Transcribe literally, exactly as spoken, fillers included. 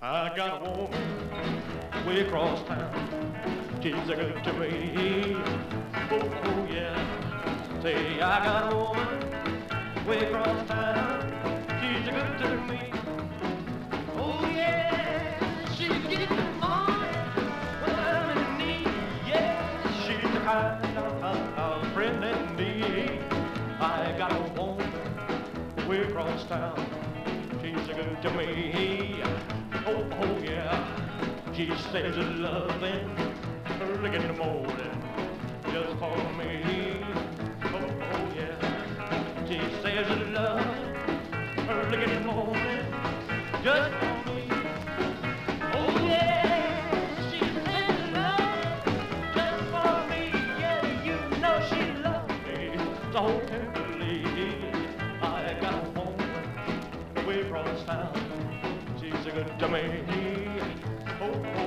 I got a woman way across town. She's a good to me. Oh, oh yeah. Say, I got a woman way across town. She's a good to me. Oh yeah. She's getting on when I'm in need. Yeah. She's the kind of, of, of friend indeed. I got a woman way across town. She's a good to me. Oh, oh yeah. She says loving early in the morning just for me. Oh, oh yeah. She says loving early in the morning just for me. Oh yeah. She says love just for me. Yeah, you know she loves me so tenderly. I got a woman way across town. She's a good to me. Oh, oh.